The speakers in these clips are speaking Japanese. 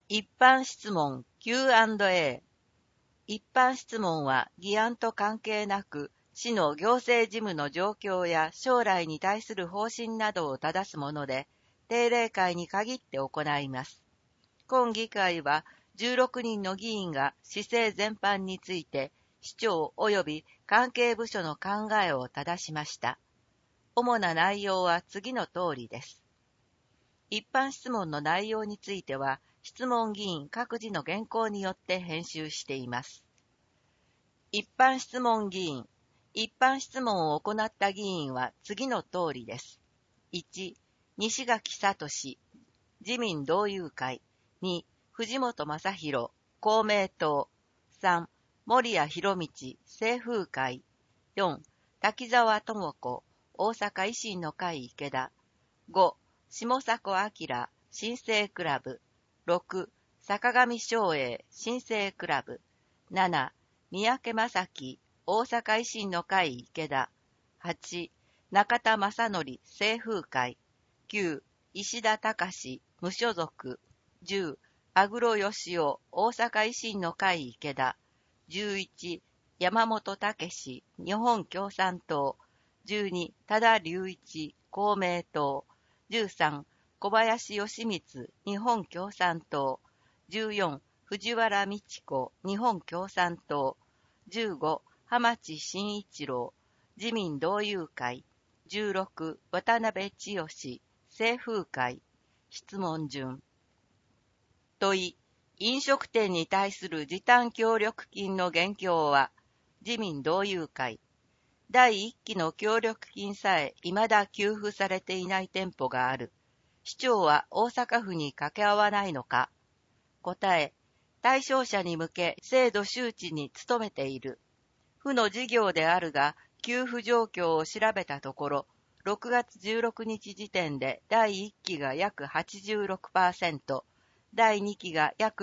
一般質問 Q&A。一般質問は議案と関係なく、市の行政事務の状況や将来に対する方針などを正すもので、定例会に限って行います。今議会は16人の議員が市政全般について、市長及び関係部署の考えを正しました。主な内容は次の通りです。一般質問の内容については、質問議員各自の原稿によって編集しています。一般質問議員。一般質問を行った議員は次の通りです。1、西垣聡、自民同友会。2、藤本正弘、公明党。3、森谷博道、清風会。4、滝沢智子、大阪維新の会池田。5、下迫明、新生クラブ。6、坂上昌英、新生クラブ。7、三宅正樹、大阪維新の会池田。8、中田正則、清風会。9、石田隆、無所属。10、アグロ義雄、大阪維新の会池田。11、山本武史、日本共産党。12、多田隆一、公明党。13、小林義満、日本共産党。14、藤原道子、日本共産党。15、浜地真一郎、自民同友会。16、渡辺千代、清風会。質問順。問い、飲食店に対する時短協力金の現況は、自民同友会。第1期の協力金さえ未だ給付されていない店舗がある。市長は大阪府に掛け合わないのか。答え、対象者に向け制度周知に努めている。府の事業であるが、給付状況を調べたところ、6月16日時点で第1期が約 86%、第2期が約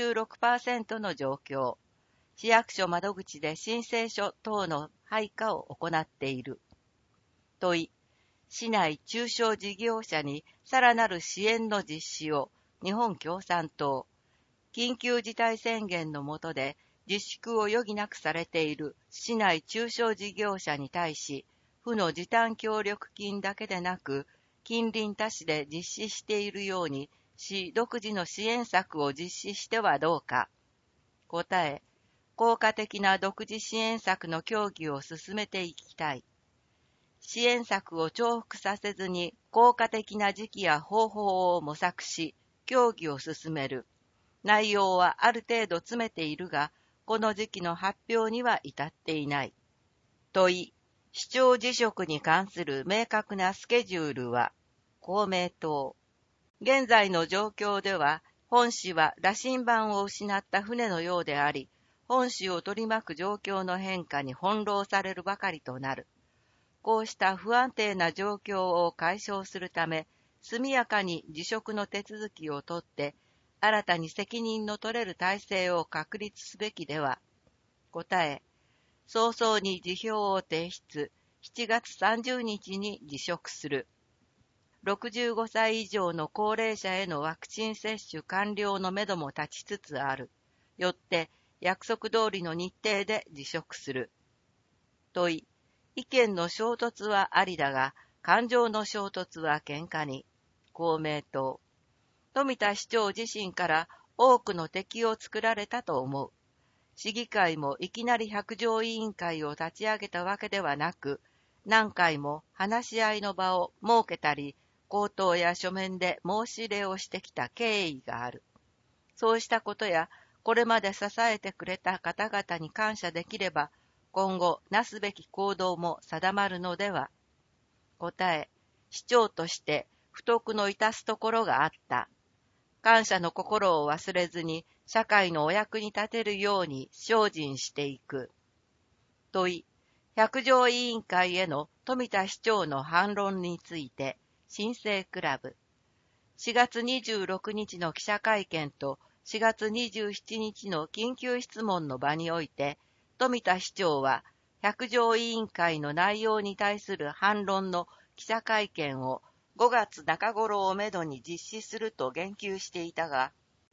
66% の状況。市役所窓口で申請書等の配下を行っている。問い、市内中小事業者にさらなる支援の実施を日本共産党、緊急事態宣言の下で自粛を余儀なくされている市内中小事業者に対し、府の時短協力金だけでなく、近隣他市で実施しているように、市独自の支援策を実施してはどうか。答え、効果的な独自支援策の協議を進めていきたい。支援策を重複させずに効果的な時期や方法を模索し、協議を進める。内容はある程度詰めているが、この時期の発表には至っていない。問い、市長辞職に関する明確なスケジュールは、公明党。現在の状況では、本市は羅針盤を失った船のようであり、本市を取り巻く状況の変化に翻弄されるばかりとなる。こうした不安定な状況を解消するため、速やかに辞職の手続きを取って、新たに責任の取れる体制を確立すべきでは。答え、早々に辞表を提出、7月30日に辞職する。65歳以上の高齢者へのワクチン接種完了のめども立ちつつある。よって、約束通りの日程で辞職する。問い、意見の衝突はありだが、感情の衝突は喧嘩に。公明党。富田市長自身から多くの敵を作られたと思う。市議会もいきなり百条委員会を立ち上げたわけではなく、何回も話し合いの場を設けたり、口頭や書面で申し入れをしてきた経緯がある。そうしたことや、これまで支えてくれた方々に感謝できれば、今後なすべき行動も定まるのでは。答え、市長として不徳の致すところがあった。感謝の心を忘れずに社会のお役に立てるように精進していく。問い、百条委員会への富田市長の反論について、新生クラブ。4月26日の記者会見と4月27日の緊急質問の場において、富田市長は百条委員会の内容に対する反論の記者会見を5月中頃をめどに実施すると言及していたが、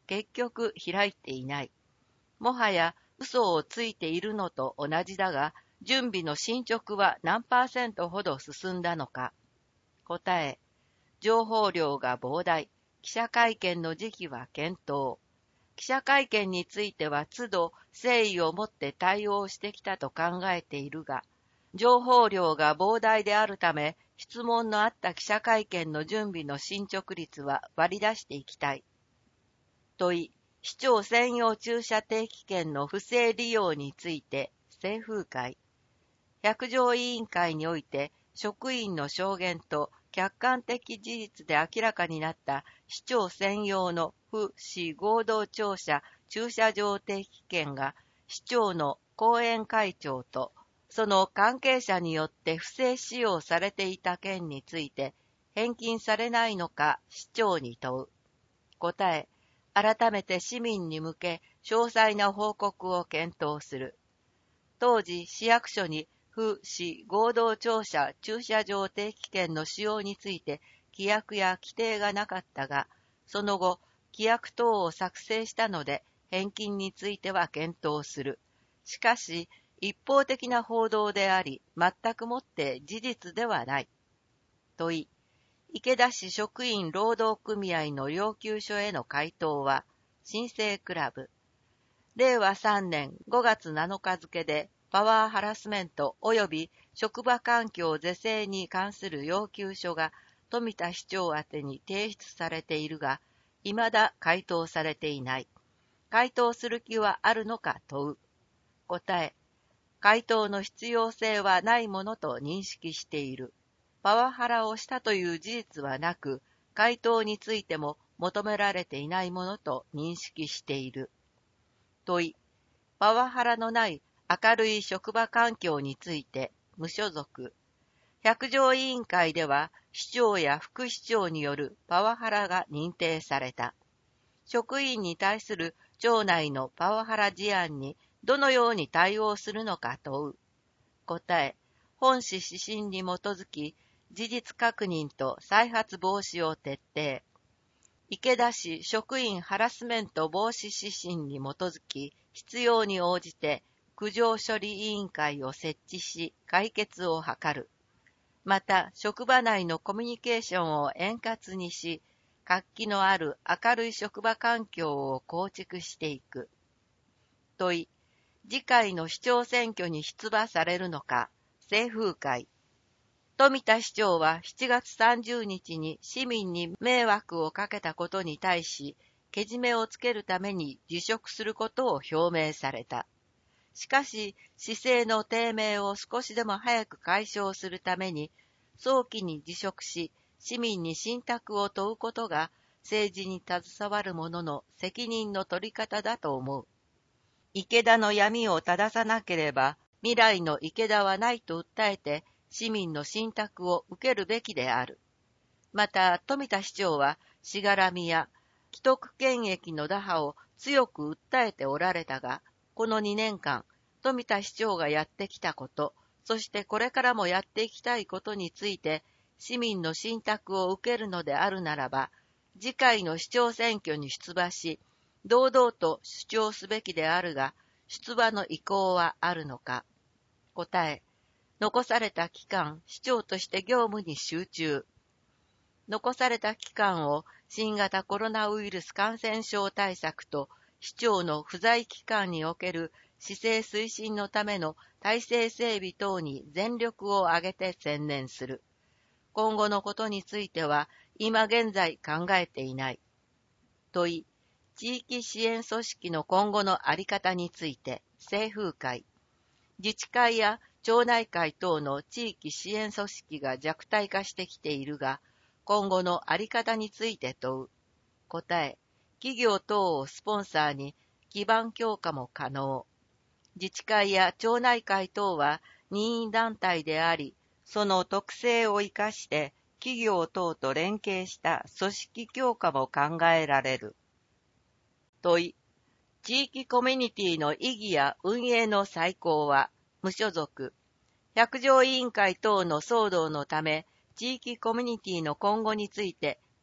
結局開いていない。もはや嘘をついているのと同じだが、準備の進捗は何%ほど進んだのか。答え、情報量が膨大。記者会見の時期は検討。記者会見については都度誠意を持って対応してきたと考えているが、情報量が膨大であるため、質問のあった記者会見の準備の進捗率は割り出していきたい。問い、市長専用駐車定期券の不正利用について、清風会。百条委員会において、職員の証言と客観的事実で明らかになった市長専用の府市合同庁舎駐車場定期券が市長の後援会長とその関係者によって不正使用されていた件について返金されないのか市長に問う。答え、改めて市民に向け詳細な報告を検討する。当時市役所に府市合同庁舎駐車場定期券の使用について規約や規定がなかったが、その後、規約等を作成したので、返金については検討する。しかし、一方的な報道であり、全くもって事実ではない。問い、池田市職員労働組合の要求書への回答は、新生クラブ。令和3年5月7日付で、パワーハラスメント及び職場環境是正に関する要求書が富田市長宛てに提出されているが、未だ回答されていない。回答する気はあるのか問う。答え、回答の必要性はないものと認識している。パワハラをしたという事実はなく、回答についても求められていないものと認識している。問い、パワハラのない明るい職場環境について無所属。百条委員会では市長や副市長によるパワハラが認定された。職員に対する庁内のパワハラ事案にどのように対応するのか問う。答え、本市指針に基づき事実確認と再発防止を徹底。池田市職員ハラスメント防止指針に基づき必要に応じて苦情処理委員会を設置し、解決を図る。また、職場内のコミュニケーションを円滑にし、活気のある明るい職場環境を構築していく。問い、次回の市長選挙に出馬されるのか、清風会。富田市長は7月30日に市民に迷惑をかけたことに対し、けじめをつけるために辞職することを表明された。しかし、市政の低迷を少しでも早く解消するために、早期に辞職し、市民に信託を問うことが、政治に携わる者の責任の取り方だと思う。池田の闇を正さなければ、未来の池田はないと訴えて、市民の信託を受けるべきである。また、富田市長は、しがらみや既得権益の打破を強く訴えておられたが、この2年間、富田市長がやってきたこと、そしてこれからもやっていきたいことについて、市民の信託を受けるのであるならば、次回の市長選挙に出馬し、堂々と主張すべきであるが、出馬の意向はあるのか。答え、残された期間、市長として業務に集中。残された期間を新型コロナウイルス感染症対策と市長の不在期間における市政推進のための体制整備等に全力を挙げて専念する。今後のことについては今現在考えていない。問い、地域支援組織の今後の在り方について清風会。自治会や町内会等の地域支援組織が弱体化してきているが、今後の在り方について問う。答え、企業等をスポンサーに基盤強化も可能。自治会や町内会等は任意団体であり、その特性を生かして企業等と連携した組織強化も考えられる。問い、地域コミュニティの意義や運営の再考は無所属。百条委員会等の騒動のため、地域コミュニティの今後について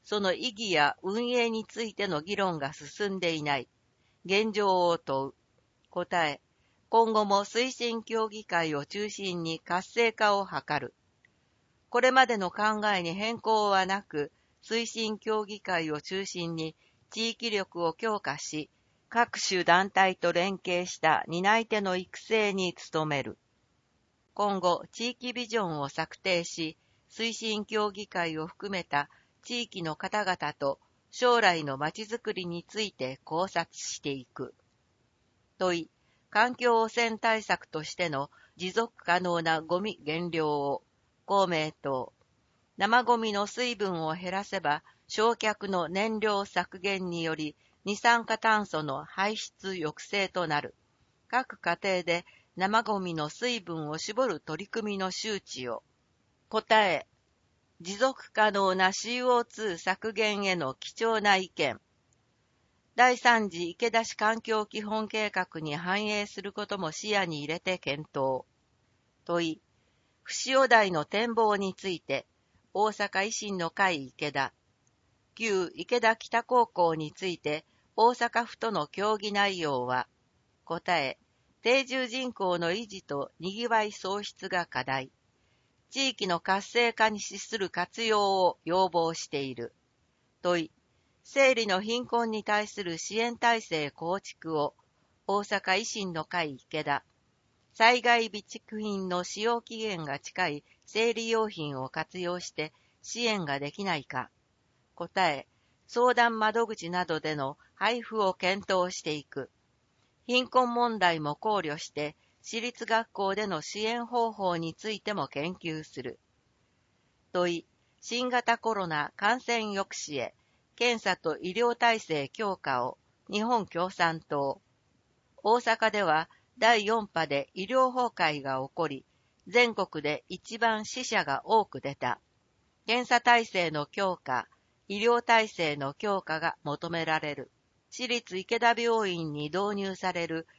その意義や運営についての議論が進んでいない。現状を問う。答え。今後も推進協議会を中心に活性化を図る。これまでの考えに変更はなく、推進協議会を中心に地域力を強化し、各種団体と連携した担い手の育成に努める。今後、地域ビジョンを策定し、推進協議会を含めた地域の方々と将来のまちづくりについて考察していく。問い、環境汚染対策としての持続可能なゴミ減量を、公明党。生ゴミの水分を減らせば、焼却の燃料削減により、二酸化炭素の排出抑制となる。各家庭で生ゴミの水分を絞る取り組みの周知を。答え。持続可能な CO2 削減への貴重な意見。第3次池田市環境基本計画に反映することも視野に入れて検討。問い。不使台の展望について、大阪維新の会池田。旧池田北高校について、大阪府との協議内容は、答え。定住人口の維持と賑わい創出が課題。地域の活性化に資する活用を要望している。問い。生理の貧困に対する支援体制構築を、大阪維新の会池田。災害備蓄品の使用期限が近い生理用品を活用して支援ができないか。答え。相談窓口などでの配布を検討していく。貧困問題も考慮して、私立学校での支援方法についても研究する。問い。新型コロナ感染抑止へ、検査と医療体制強化を、日本共産党。大阪では第4波で医療崩壊が起こり、全国で一番死者が多く出た。検査体制の強化、医療体制の強化が求められる。市立池田病院に導入される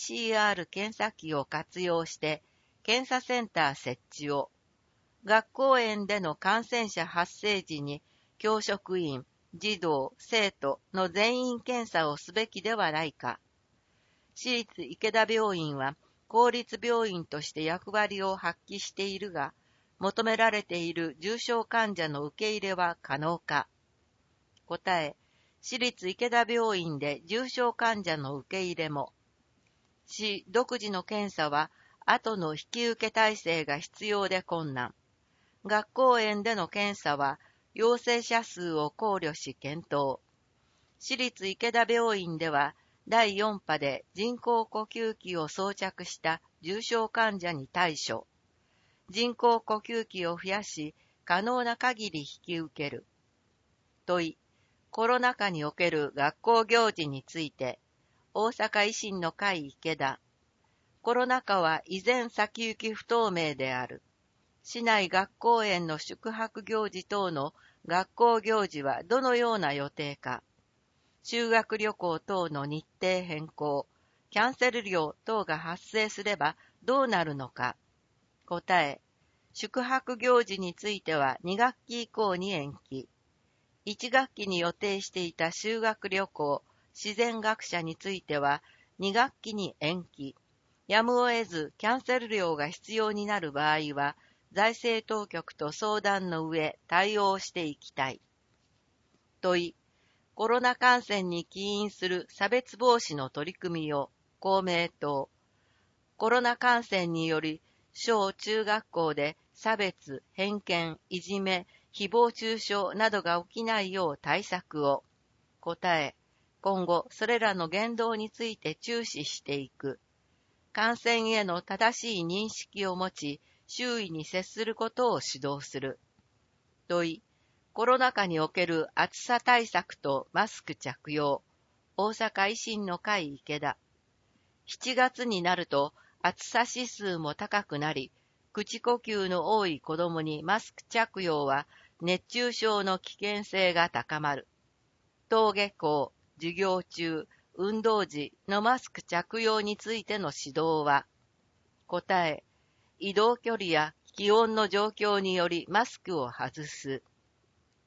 PCR 検査機を活用して、検査センター設置を。学校園での感染者発生時に、教職員、児童、生徒の全員検査をすべきではないか。市立池田病院は、公立病院として役割を発揮しているが、求められている重症患者の受け入れは可能か。答え。市立池田病院で重症患者の受け入れも、市独自の検査は後の引き受け体制が必要で困難。学校園での検査は陽性者数を考慮し検討。市立池田病院では第4波で人工呼吸器を装着した重症患者に対処。人工呼吸器を増やし、可能な限り引き受ける。問い。コロナ禍における学校行事について、大阪維新の会池田。コロナ禍は依然先行き不透明である。市内学校園の宿泊行事等の学校行事はどのような予定か。修学旅行等の日程変更、キャンセル料等が発生すればどうなるのか。答え。宿泊行事については2学期以降に延期。1学期に予定していた修学旅行、自然学者については2学期に延期。やむを得ずキャンセル料が必要になる場合は、財政当局と相談の上対応していきたい。問い。コロナ感染に起因する差別防止の取り組みを、公明党。コロナ感染により、小中学校で差別、偏見、いじめ、誹謗中傷などが起きないよう対策を。答え。今後、それらの言動について注視していく。感染への正しい認識を持ち、周囲に接することを指導する。問い。コロナ禍における暑さ対策とマスク着用。大阪維新の会池田。7月になると暑さ指数も高くなり、口呼吸の多い子どもにマスク着用は熱中症の危険性が高まる。登下校、授業中、運動時のマスク着用についての指導は、答え、移動距離や気温の状況によりマスクを外す。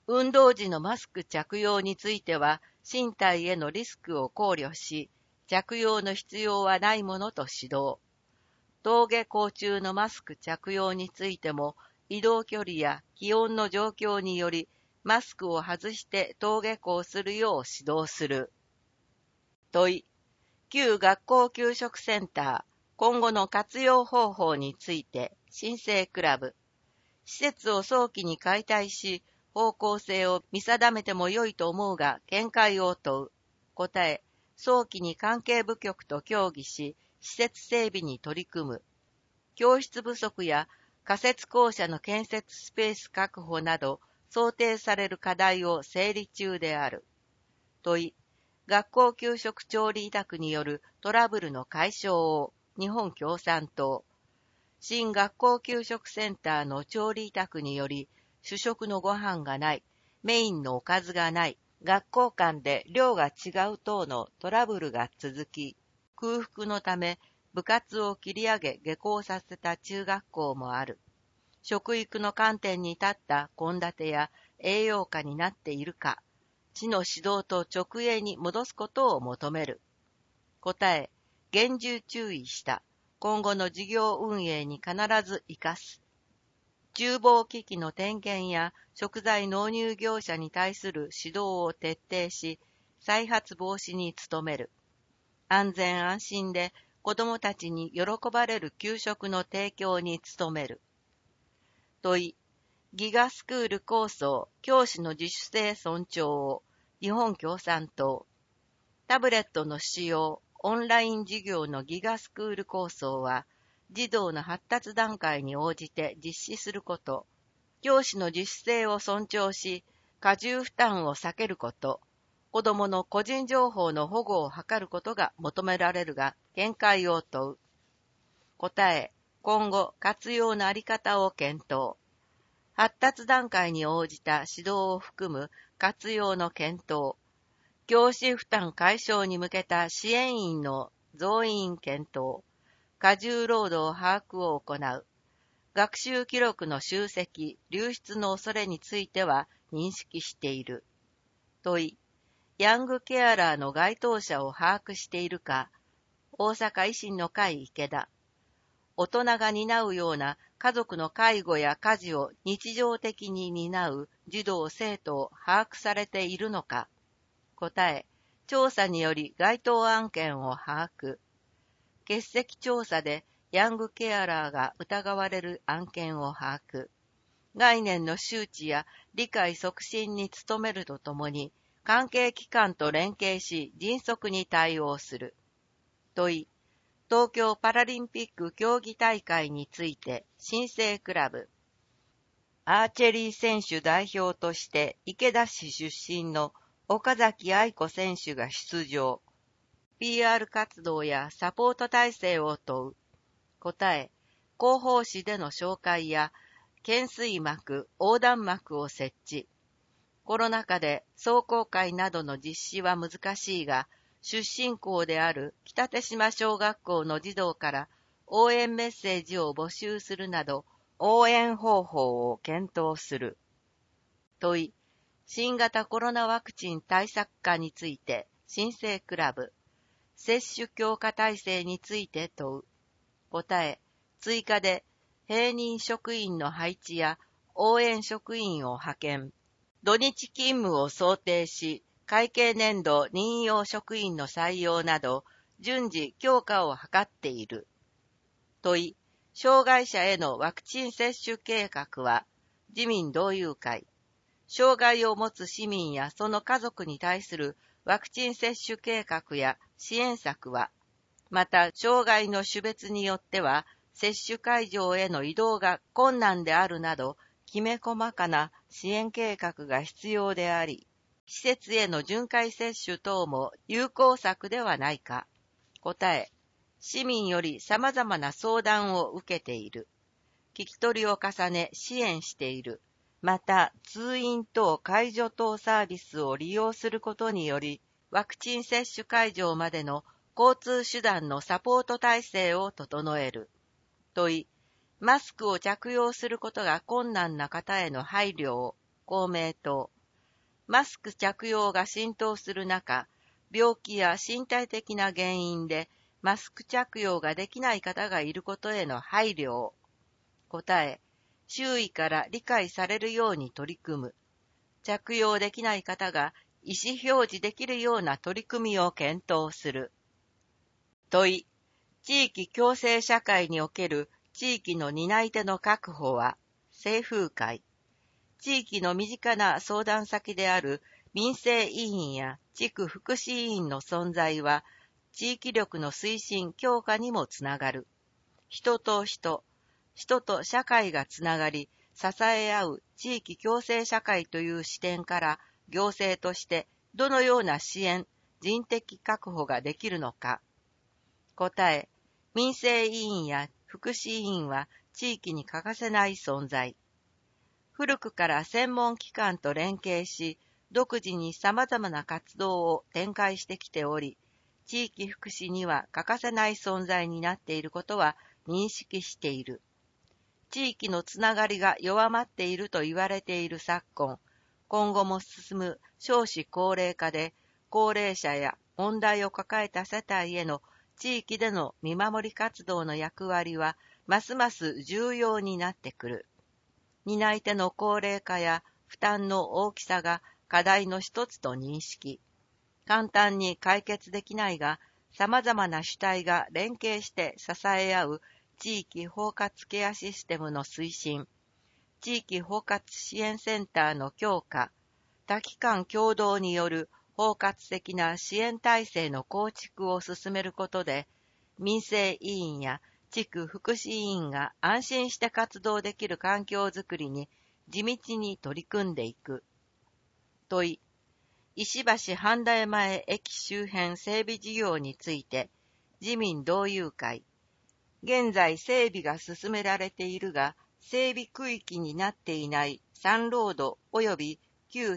運動時のマスク着用については、身体へのリスクを考慮し、着用の必要はないものと指導。登下校中のマスク着用についても、移動距離や気温の状況により、マスクを外して登下校するよう指導する。問い。旧学校給食センター、今後の活用方法について、新生クラブ。施設を早期に解体し、方向性を見定めても良いと思うが、見解を問う。答え。早期に関係部局と協議し、施設整備に取り組む。教室不足や仮設校舎の建設スペース確保など、想定される課題を整理中である。問い。学校給食調理委託によるトラブルの解消を、日本共産党。新学校給食センターの調理委託により、主食のご飯がない、メインのおかずがない、学校間で量が違う等のトラブルが続き、空腹のため部活を切り上げ下校させた中学校もある。食育の観点に立った献立や栄養価になっているか、市の指導と直営に戻すことを求める。答え、厳重注意した。今後の事業運営に必ず生かす。厨房機器の点検や食材納入業者に対する指導を徹底し、再発防止に努める。安全安心で子どもたちに喜ばれる給食の提供に努める。問い。ギガスクール構想、教師の自主性尊重を、日本共産党。タブレットの使用、オンライン授業のギガスクール構想は、児童の発達段階に応じて実施すること、教師の自主性を尊重し、過重負担を避けること、子どもの個人情報の保護を図ることが求められるが、見解を問う。答え、今後活用のあり方を検討。発達段階に応じた指導を含む活用の検討。教師負担解消に向けた支援員の増員検討。過重労働把握を行う。学習記録の集積、流出の恐れについては認識している。問い。ヤングケアラーの該当者を把握しているか。大阪維新の会池田。大人が担うような家族の介護や家事を日常的に担う児童生徒を把握されているのか。答え、調査により該当案件を把握。欠席調査でヤングケアラーが疑われる案件を把握。概念の周知や理解促進に努めるとともに、関係機関と連携し迅速に対応する。問い。東京パラリンピック競技大会について、新生クラブ。アーチェリー選手代表として池田市出身の岡崎愛子選手が出場。PR 活動やサポート体制を問う。答え、広報誌での紹介や、懸垂幕、横断幕を設置。コロナ禍で壮行会などの実施は難しいが、出身校である北手島小学校の児童から応援メッセージを募集するなど、応援方法を検討する。問い。新型コロナワクチン対策課について、新生クラブ。接種強化体制について問う。答え。追加で、併任職員の配置や応援職員を派遣。土日勤務を想定し、会計年度任用職員の採用など、順次強化を図っている。問い。障害者へのワクチン接種計画は、自民同友会。障害を持つ市民やその家族に対するワクチン接種計画や支援策は、また障害の種別によっては、接種会場への移動が困難であるなど、きめ細かな支援計画が必要であり、施設への巡回接種等も有効策ではないか。答え、市民より様々な相談を受けている。聞き取りを重ね支援している。また、通院等介助等サービスを利用することにより、ワクチン接種会場までの交通手段のサポート体制を整える。問い、マスクを着用することが困難な方への配慮を、公明党。 マスク着用が浸透する中、病気や身体的な原因でマスク着用ができない方がいることへの配慮を。答え、周囲から理解されるように取り組む。着用できない方が意思表示できるような取り組みを検討する。問い、地域共生社会における地域の担い手の確保は、政風会。地域の身近な相談先である民生委員や地区福祉委員の存在は、地域力の推進強化にもつながる。人と人、人と社会がつながり、支え合う地域共生社会という視点から、行政としてどのような支援、人的確保ができるのか。答え、民生委員や福祉委員は地域に欠かせない存在。古くから専門機関と連携し、独自に様々な活動を展開してきており、地域福祉には欠かせない存在になっていることは認識している。地域のつながりが弱まっていると言われている昨今、今後も進む少子高齢化で、高齢者や問題を抱えた世帯への地域での見守り活動の役割は、ますます重要になってくる。担い手の高齢化や負担の大きさが課題の一つと認識。簡単に解決できないが、様々な主体が連携して支え合う地域包括ケアシステムの推進、地域包括支援センターの強化、多機関共同による包括的な支援体制の構築を進めることで、民生委員や地区福祉委員が安心して活動できる環境づくりに地道に取り組んでいく。問い、石橋半田前駅周辺整備事業について、自民同友会。現在整備が進められているが、整備区域になっていない三ロード及び旧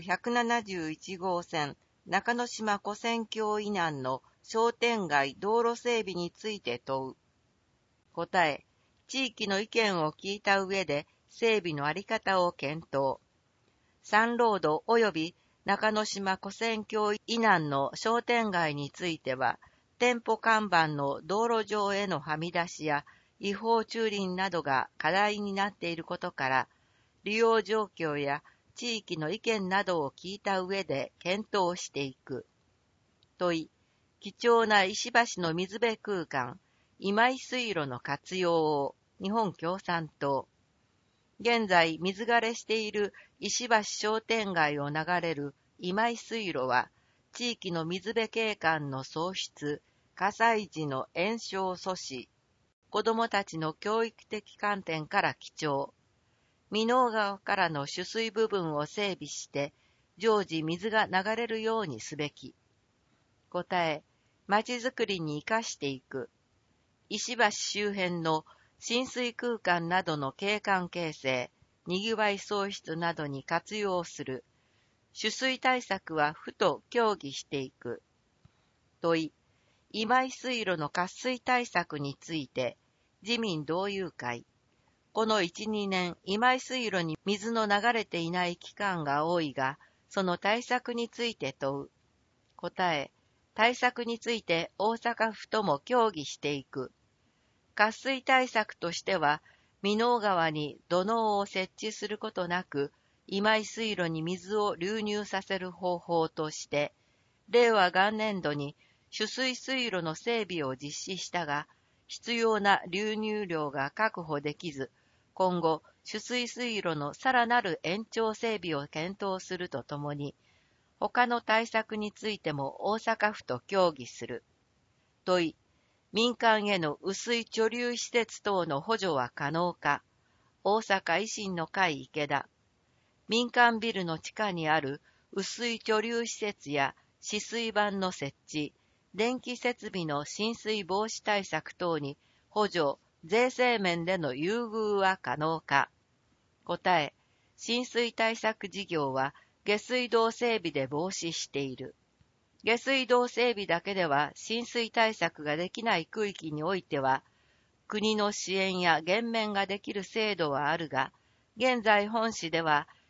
171号線中之島古線橋以南の商店街道路整備について問う。答え、地域の意見を聞いた上で整備のあり方を検討。三ロード及び中之島古線橋以南の商店街については、店舗看板の道路上へのはみ出しや違法駐輪などが課題になっていることから、利用状況や地域の意見などを聞いた上で検討していく。問い、貴重な石橋の水辺空間、今井水路の活用を、日本共産党。現在水枯れしている石橋商店街を流れる今井水路は、地域の水辺景観の創出、火災時の延焼阻止、子どもたちの教育的観点から貴重。箕面川からの取水部分を整備して、常時水が流れるようにすべき。答え、まちづくりに生かしていく。石橋周辺の浸水空間などの景観形成、にぎわい創出などに活用する。取水対策は府と協議していく。問い、今井水路の渇水対策について、自民同友会。この1、2年、今井水路に水の流れていない期間が多いが、その対策について問う。答え、対策について大阪府とも協議していく。渇水対策としては、箕面川に土のうを設置することなく、今井水路に水を流入させる方法として、令和元年度に取水水路の整備を実施したが、必要な流入量が確保できず、今後、取水水路のさらなる延長整備を検討するとともに、他の対策についても大阪府と協議する。問い、民間への雨水貯留施設等の補助は可能か。大阪維新の会池田。民間ビルの地下にある雨水貯留施設や止水板の設置、電気設備の浸水防止対策等に補助、税制面での優遇は可能か。答え、浸水対策事業は下水道整備で防止している。下水道整備だけでは浸水対策ができない区域においては、国の支援や減免ができる制度はあるが、現在本市では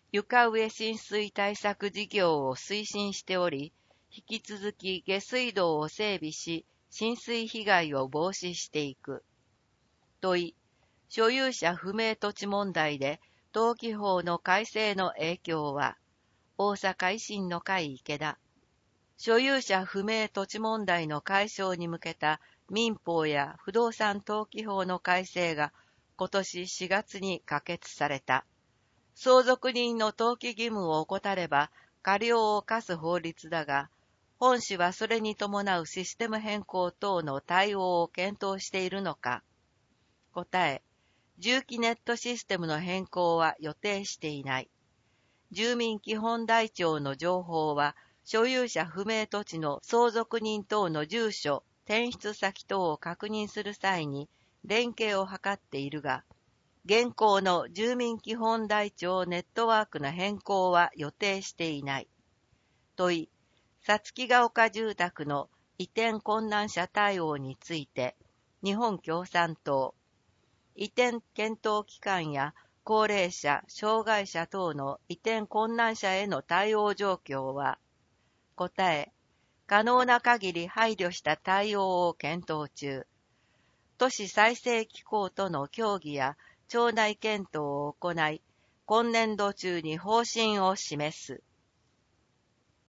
床上浸水対策事業を推進しており、引き続き下水道を整備し、浸水被害を防止していく。問い、所有者不明土地問題で登記法の改正の影響は、大阪維新の会池田。所有者不明土地問題の解消に向けた民法や不動産登記法の改正が今年4月に可決された。相続人の登記義務を怠れば過料を課す法律だが、本市はそれに伴うシステム変更等の対応を検討しているのか。答え、住基ネットシステムの変更は予定していない。住民基本台帳の情報は、所有者不明土地の相続人等の住所、転出先等を確認する際に連携を図っているが、現行の住民基本台帳ネットワークの変更は予定していない。問い、さつきが丘住宅の移転困難者対応について、日本共産党、移転検討機関や高齢者、障害者等の移転困難者への対応状況は、答え、可能な限り配慮した対応を検討中。都市再生機構との協議や町内検討を行い、今年度中に方針を示す。